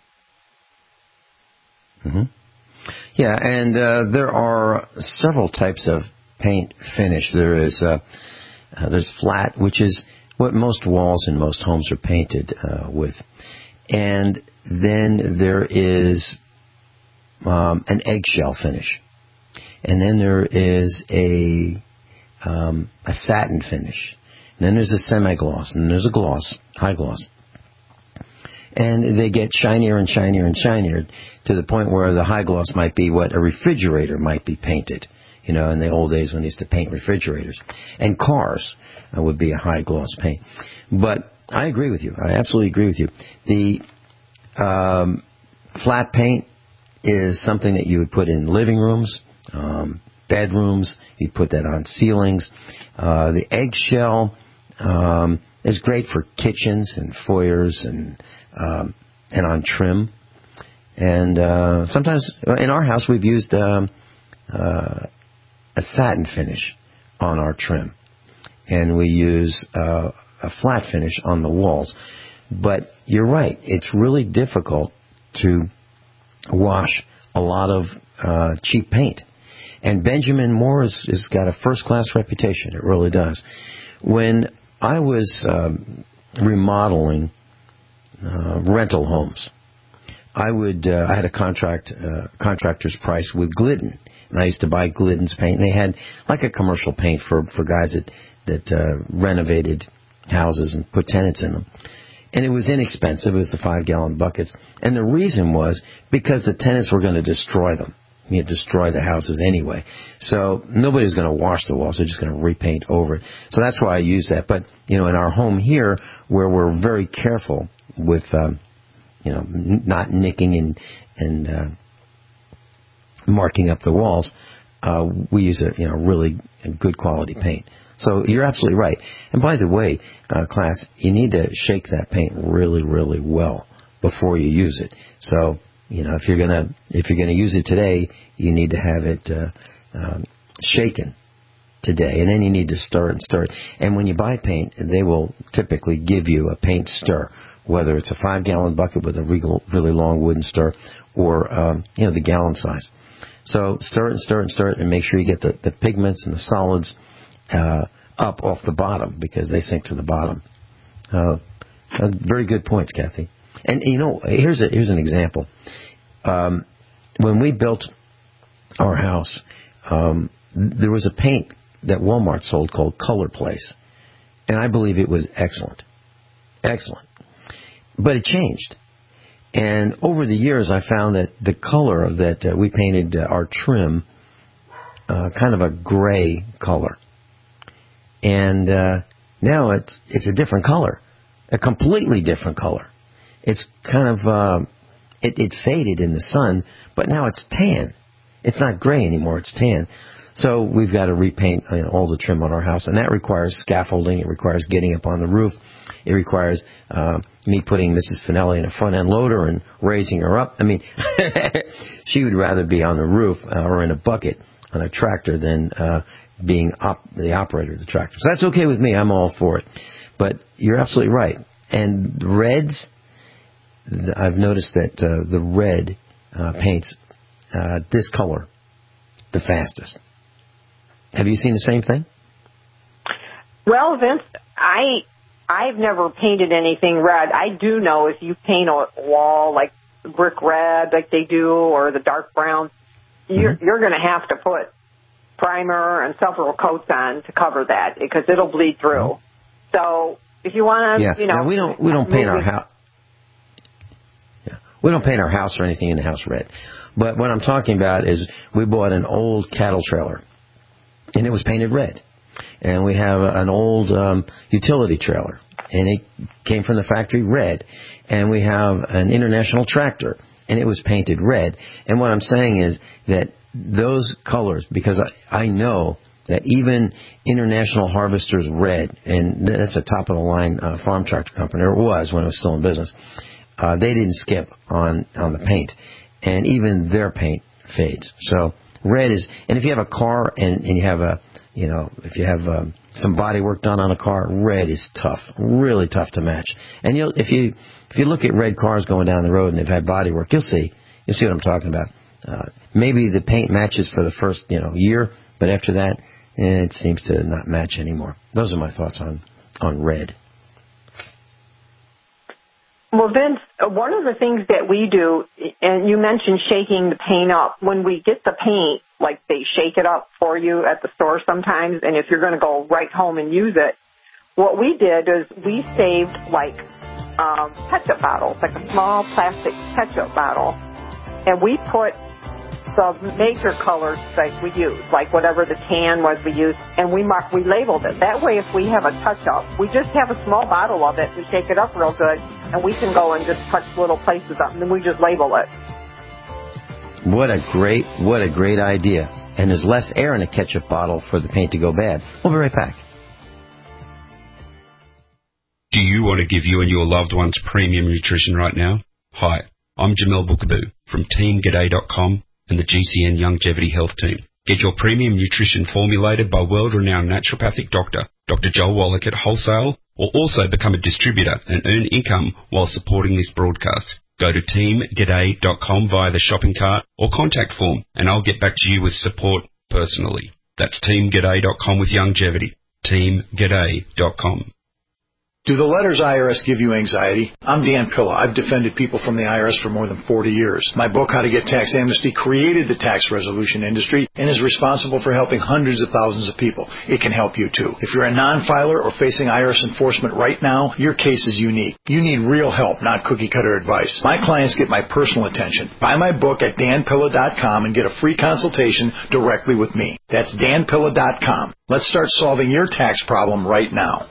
Mm-hmm. Yeah, and uh, there are several types of paint finish. There is uh, uh, there's flat, which is what most walls in most homes are painted uh, with, and then there is um, an eggshell finish, and then there is a Um, a satin finish. And then there's a semi-gloss, and then there's a gloss, high gloss. And they get shinier and shinier and shinier to the point where the high gloss might be what a refrigerator might be painted. You know, in the old days when they used to paint refrigerators. And cars uh, would be a high gloss paint. But I agree with you. I absolutely agree with you. The um, flat paint is something that you would put in living rooms, um, bedrooms. You put that on ceilings. Uh, the eggshell um, is great for kitchens and foyers and um, and on trim. And uh, sometimes in our house we've used um, uh, a satin finish on our trim, and we use uh, a flat finish on the walls. But you're right; it's really difficult to wash a lot of uh, cheap paint. And Benjamin Moore has, has got a first-class reputation. It really does. When I was um, remodeling uh, rental homes, I would uh, I had a contract uh, contractor's price with Glidden, and I used to buy Glidden's paint. And they had like a commercial paint for for guys that that uh, renovated houses and put tenants in them. And it was inexpensive. It was the five-gallon buckets. And the reason was because the tenants were going to destroy them. You know, destroy the houses anyway. So nobody's going to wash the walls. They're just going to repaint over it. So that's why I use that. But, you know, in our home here, where we're very careful with, um, you know, n- not nicking and, and uh, marking up the walls, uh, we use a, you know, really good quality paint. So you're absolutely right. And by the way, uh, class, you need to shake that paint really, really well before you use it. So, you know, if you're gonna if you're gonna use it today, you need to have it uh, um, shaken today, and then you need to stir it and stir it. And when you buy paint, they will typically give you a paint stir, whether it's a five-gallon bucket with a regal, really long wooden stir, or um, you know, the gallon size. So stir it and stir it and stir it, and make sure you get the, the pigments and the solids uh, up off the bottom, because they sink to the bottom. Uh, uh, very good points, Kathy. And, you know, here's a, here's an example. Um, when we built our house, um, there was a paint that Walmart sold called Color Place. And I believe it was excellent. Excellent. But it changed. And over the years, I found that the color that uh, we painted uh, our trim, uh, kind of a gray color. And uh, now it's it's a different color. A completely different color. It's kind of, uh, it, it faded in the sun, but now it's tan. It's not gray anymore, it's tan. So we've got to repaint you know, all the trim on our house, and that requires scaffolding. It requires getting up on the roof. It requires uh, me putting Missus Finelli in a front-end loader and raising her up. I mean, she would rather be on the roof uh, or in a bucket. on a tractor than uh, being op- the operator of the tractor. So that's okay with me. I'm all for it. But you're absolutely right. And reds, I've noticed that uh, the red uh, paints uh, discolor the fastest. Have you seen the same thing?
Well, Vince, I, I've never painted anything red. I do know if you paint a wall like brick red like they do or the dark brown, you're, mm-hmm. you're going to have to put primer and several coats on to cover that because it'll bleed through. So if you want to,
yeah.
you know,
now, we don't we don't paint our house. Yeah, we don't paint our house or anything in the house red. But what I'm talking about is we bought an old cattle trailer, and it was painted red. And we have an old um, utility trailer, and it came from the factory red. And we have an International tractor, and it was painted red. And what I'm saying is that those colors, because I, I know that even International Harvester's red, and that's a top-of-the-line uh, farm tractor company, or it was when it was still in business, uh, they didn't skip on, on the paint. And even their paint fades. So red is, and if you have a car and, and you have a, you know, if you have um, some body work done on a car, red is tough, really tough to match. And you'll, if you if you look at red cars going down the road and they've had body work, you'll see, you'll see what I'm talking about. Uh, maybe the paint matches for the first, you know, year, but after that, eh, it seems to not match anymore. Those are my thoughts on on red.
Well, Vince, one of the things that we do, and you mentioned shaking the paint up, when we get the paint, like they shake it up for you at the store sometimes, and if you're going to go right home and use it, what we did is we saved like um, ketchup bottles, like a small plastic ketchup bottle, and we put the major colors that we use, like whatever the tan was we used, and we mark, we labeled it. That way, if we have a touch-up, we just have a small bottle of it, we shake it up real good, and we can go and just touch little places up, and then we just label it.
What a great, what a great idea. And there's less air in a ketchup bottle for the paint to go bad. We'll be right back.
Do you want to give you and your loved ones premium nutrition right now? Hi, I'm Jamel Bookaboo from team g'day dot com and the G C N Longevity Health Team. Get your premium nutrition formulated by world-renowned naturopathic doctor, Doctor Joel Wallach at wholesale, or also become a distributor and earn income while supporting this broadcast. Go to team g'day dot com via the shopping cart or contact form, and I'll get back to you with support personally. That's team g'day dot com with longevity. team g'day dot com.
Do the letters I R S give you anxiety? I'm Dan Pilla. I've defended people from the I R S for more than forty years. My book, How to Get Tax Amnesty, created the tax resolution industry and is responsible for helping hundreds of thousands of people. It can help you, too. If you're a non-filer or facing I R S enforcement right now, your case is unique. You need real help, not cookie-cutter advice. My clients get my personal attention. Buy my book at dan pilla dot com and get a free consultation directly with me. That's dan pilla dot com. Let's start solving your tax problem right now.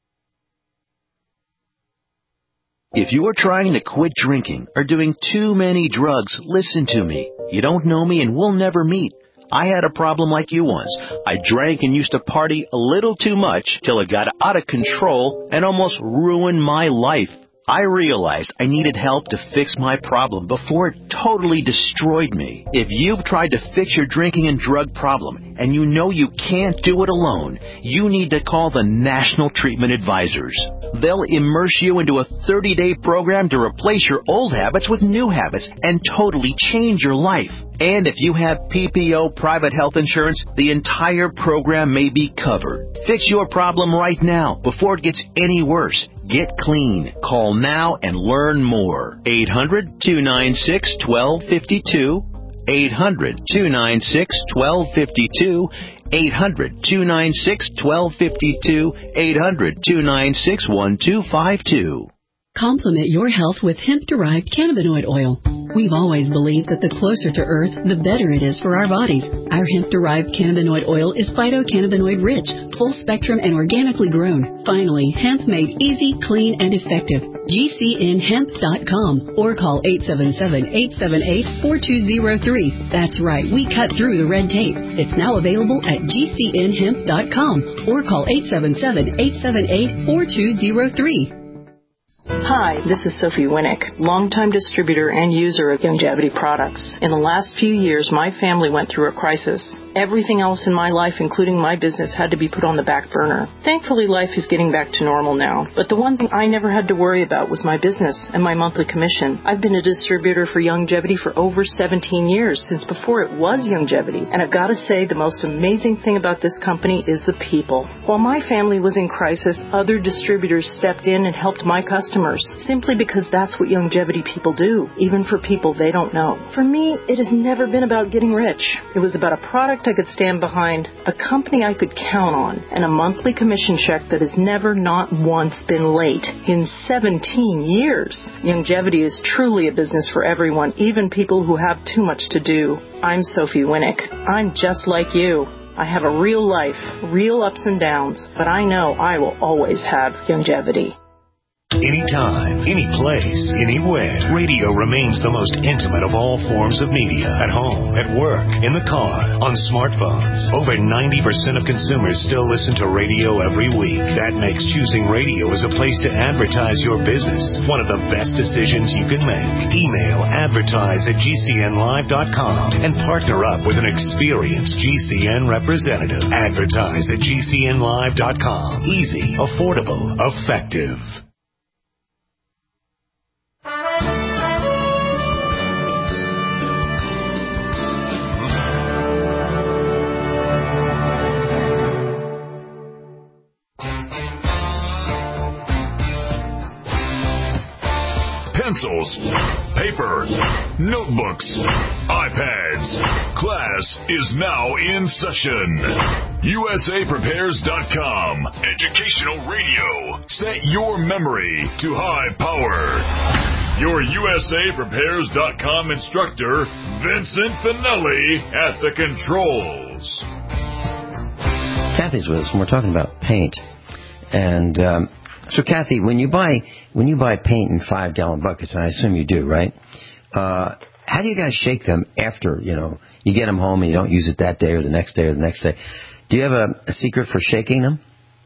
If you are trying to quit drinking or doing too many drugs, listen to me. You don't know me and we'll never meet. I had a problem like you once. I drank and used to party a little too much till it got out of control and almost ruined my life. I realized I needed help to fix my problem before it totally destroyed me. If you've tried to fix your drinking and drug problem and you know you can't do it alone, you need to call the National Treatment Advisors. They'll immerse you into a thirty-day program to replace your old habits with new habits and totally change your life. And if you have P P O private health insurance, the entire program may be covered. Fix your problem right now before it gets any worse. Get clean. Call now and learn more. eight hundred, two nine six, one two five two. eight hundred, two nine six, one two five two. eight hundred, two nine six, one two five two. eight hundred, two nine six, one two five two.
Complement your health with hemp-derived cannabinoid oil. We've always believed that the closer to Earth, the better it is for our bodies. Our hemp-derived cannabinoid oil is phytocannabinoid-rich, full-spectrum, and organically grown. Finally, hemp made easy, clean, and effective. G C N hemp dot com or call eight seven seven, eight seven eight, four two zero three. That's right, we cut through the red tape. It's now available at G C N hemp dot com or call eight seven seven, eight seven eight, four two zero three.
Hi, this is Sophie Winnick, longtime distributor and user of Youngevity products. In the last few years, my family went through a crisis. Everything else in my life, including my business, had to be put on the back burner. Thankfully, life is getting back to normal now. But the one thing I never had to worry about was my business and my monthly commission. I've been a distributor for Youngevity for over seventeen years, since before it was Youngevity. And I've got to say, the most amazing thing about this company is the people. While my family was in crisis, other distributors stepped in and helped my customers, simply because that's what Youngevity people do, even for people they don't know. For me, it has never been about getting rich. It was about a product I could stand behind, a company I could count on, and a monthly commission check that has never not once been late in seventeen years. Youngevity is truly a business for everyone, even people who have too much to do. I'm Sophie Winnick. I'm just like you. I have a real life, real ups and downs, but I know I will always have Youngevity.
Anytime, any place, anywhere, radio remains the most intimate of all forms of media. At home, at work, in the car, on smartphones. Over ninety percent of consumers still listen to radio every week. That makes choosing radio as a place to advertise your business one of the best decisions you can make. Email advertise at G C N live dot com and partner up with an experienced G C N representative. Advertise at G C N live dot com. Easy, affordable, effective.
Pencils, paper, notebooks, iPads. Class is now in session. U S A Prepares dot com. Educational radio. Set your memory to high power. Your U S A Prepares dot com instructor, Vincent Finelli, at the controls.
Kathy's with us, and we're talking about paint. And um, so, Kathy, when you buy when you buy paint in five gallon buckets, and I assume you do, right? Uh, how do you guys shake them after you know you get them home and you don't use it that day or the next day or the next day? Do you have a, a secret for shaking them?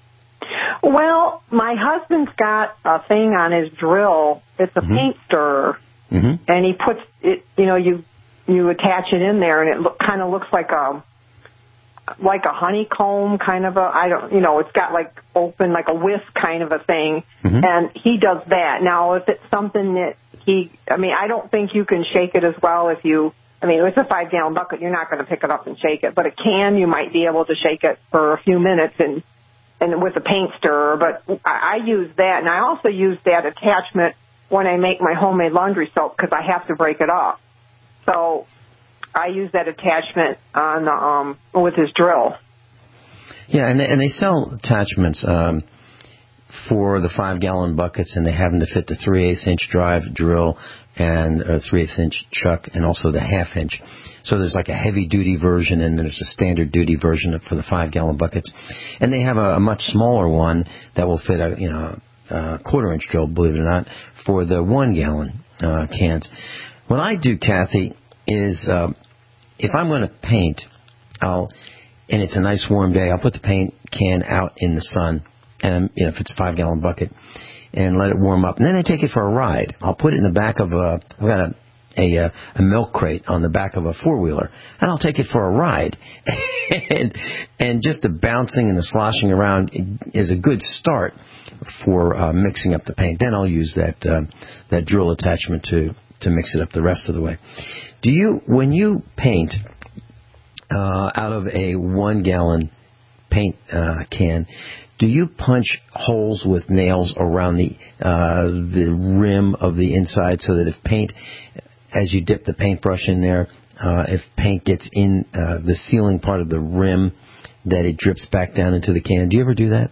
Well, my husband's got a thing on his drill. It's a mm-hmm. paint stirrer, mm-hmm. and he puts it. You know, you you attach it in there, and it look, kind of looks like a. like a honeycomb kind of a, I don't, you know, it's got like open, like a whisk kind of a thing. Mm-hmm. And he does that. Now, if it's something that he, I mean, I don't think you can shake it as well if you, I mean, if it's a five gallon bucket, you're not going to pick it up and shake it. But a can, you might be able to shake it for a few minutes and, and with a paint stirrer. But I, I use that. And I also use that attachment when I make my homemade laundry soap because I have to break it up. So I use that attachment on the, um, with his drill.
Yeah, and they, and they sell attachments um, for the five-gallon buckets, and they have them to fit the three eighths inch drive drill and a three eighths inch chuck and also the half-inch. So there's like a heavy-duty version, and there's a standard-duty version for the five-gallon buckets. And they have a, a much smaller one that will fit a, you know, a quarter-inch drill, believe it or not, for the one-gallon uh, cans. What I do, Kathy, is uh, if I'm going to paint, I'll, and it's a nice warm day, I'll put the paint can out in the sun, and you know, if it's a five-gallon bucket, and let it warm up. And then I take it for a ride. I'll put it in the back of a, I've got a, a, a milk crate on the back of a four-wheeler, and I'll take it for a ride. and, and just the bouncing and the sloshing around is a good start for uh, mixing up the paint. Then I'll use that uh, that drill attachment to, to mix it up the rest of the way. Do you, when you paint uh, out of a one-gallon paint uh, can, do you punch holes with nails around the uh, the rim of the inside so that if paint, as you dip the paintbrush in there, uh, if paint gets in uh, the sealing part of the rim, that it drips back down into the can? Do you ever do that?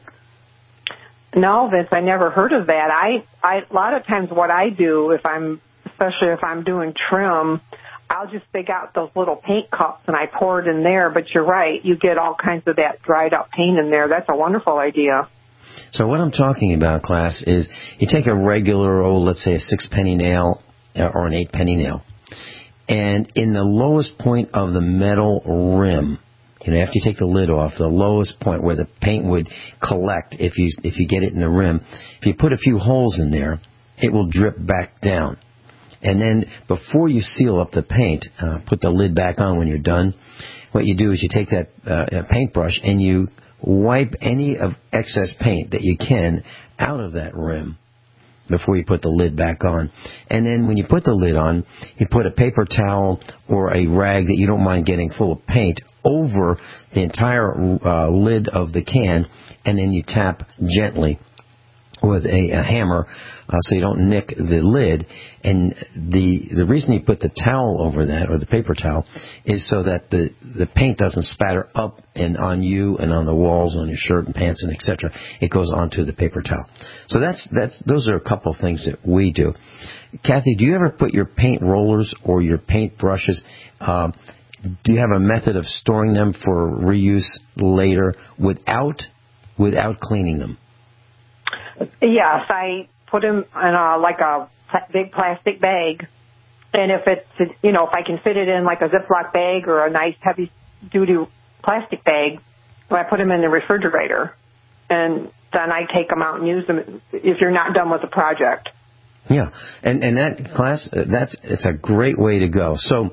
No, Vince, I never heard of that. I, I a lot of times what I do, if I'm, especially if I'm doing trim, I'll just dig out those little paint cups and I pour it in there. But you're right, you get all kinds of that dried up paint in there. That's a wonderful idea.
So what I'm talking about, class, is you take a regular old, let's say a six penny nail or an eight penny nail, and in the lowest point of the metal rim, you know, after you take the lid off, the lowest point where the paint would collect, if you if you get it in the rim, if you put a few holes in there, it will drip back down. And then before you seal up the paint, uh, put the lid back on when you're done, what you do is you take that uh, paintbrush and you wipe any of excess paint that you can out of that rim before you put the lid back on. And then when you put the lid on, you put a paper towel or a rag that you don't mind getting full of paint over the entire uh, lid of the can, and then you tap gently with a, a hammer uh, so you don't nick the lid. And the the reason you put the towel over that, or the paper towel, is so that the, the paint doesn't spatter up and on you and on the walls, on your shirt and pants and et cetera. It goes onto the paper towel. So that's that's those are a couple of things that we do. Kathy, do you ever put your paint rollers or your paint brushes, um, do you have a method of storing them for reuse later without without cleaning them?
Yes, I put them in a, like a big plastic bag, and if it's, you know, if I can fit it in like a Ziploc bag or a nice heavy-duty plastic bag, I put them in the refrigerator, and then I take them out and use them if you're not done with the project.
Yeah, and and that class, that's it's a great way to go. So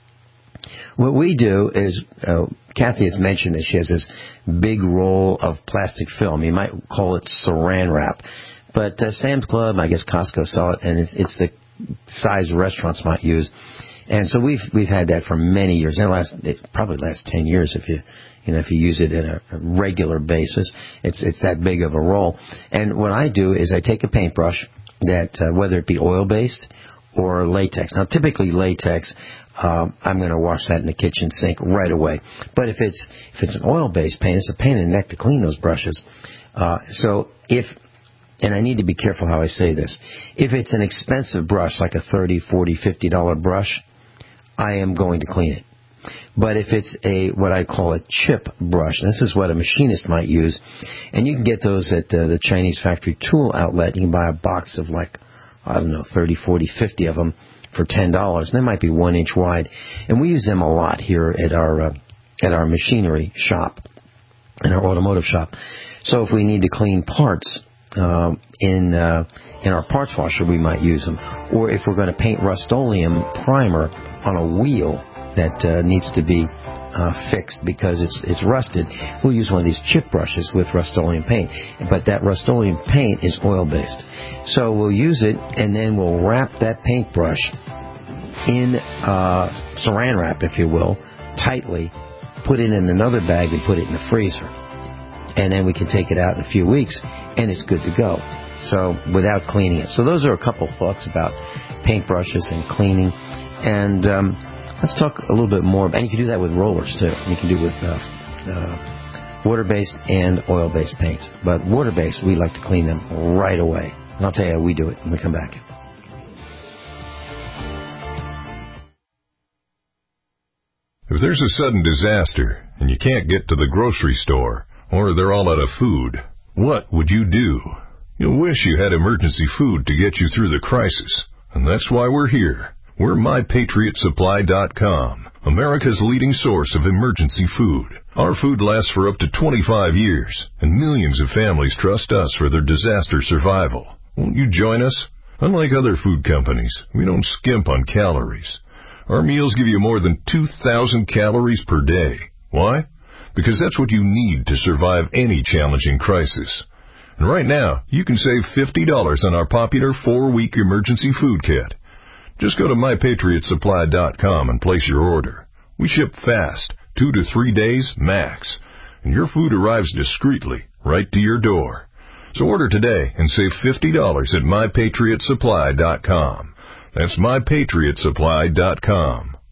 what we do is, uh, Kathy has mentioned that she has this big roll of plastic film. You might call it saran wrap. But uh, Sam's Club, I guess Costco saw it, and it's, it's the size restaurants might use. And so we've we've had that for many years. And it last it probably lasts ten years if you you know if you use it in a, a regular basis. It's it's that big of a roll. And what I do is I take a paintbrush that uh, whether it be oil based or latex. Now typically latex, um, I'm going to wash that in the kitchen sink right away. But if it's if it's an oil based paint, it's a pain in the neck to clean those brushes. Uh, so if And I need to be careful how I say this. If it's an expensive brush, like a thirty dollars, forty dollars, fifty dollars brush, I am going to clean it. But if it's a what I call a chip brush, and this is what a machinist might use, and you can get those at uh, the Chinese factory tool outlet. You can buy a box of like, I don't know, thirty, forty, fifty of them for ten dollars. And they might be one inch wide. And we use them a lot here at our uh, at our machinery shop, in our automotive shop. So if we need to clean parts, Uh, in uh, in our parts washer, we might use them. Or if we're going to paint Rust-Oleum primer on a wheel that uh, needs to be uh, fixed because it's it's rusted, we'll use one of these chip brushes with Rust-Oleum paint. But that Rust-Oleum paint is oil-based. So we'll use it, and then we'll wrap that paintbrush in uh, saran wrap, if you will, tightly, put it in another bag and put it in the freezer. And then we can take it out in a few weeks, and it's good to go. So without cleaning it. So those are a couple thoughts about paintbrushes and cleaning. And um, let's talk a little bit more. And you can do that with rollers too. You can do it with uh, uh, water-based and oil-based paints. But water-based, we like to clean them right away. And I'll tell you how we do it when we come back.
If there's a sudden disaster and you can't get to the grocery store, or they're all out of food, what would you do? You'll wish you had emergency food to get you through the crisis. And that's why we're here. We're my patriot supply dot com, America's leading source of emergency food. Our food lasts for up to twenty-five years, and millions of families trust us for their disaster survival. Won't you join us? Unlike other food companies, we don't skimp on calories. Our meals give you more than two thousand calories per day. Why? Because that's what you need to survive any challenging crisis. And right now, you can save fifty dollars on our popular four-week emergency food kit. Just go to my patriot supply dot com and place your order. We ship fast, two to three days max, and your food arrives discreetly right to your door. So order today and save fifty dollars at my patriot supply dot com. That's my patriot supply dot com.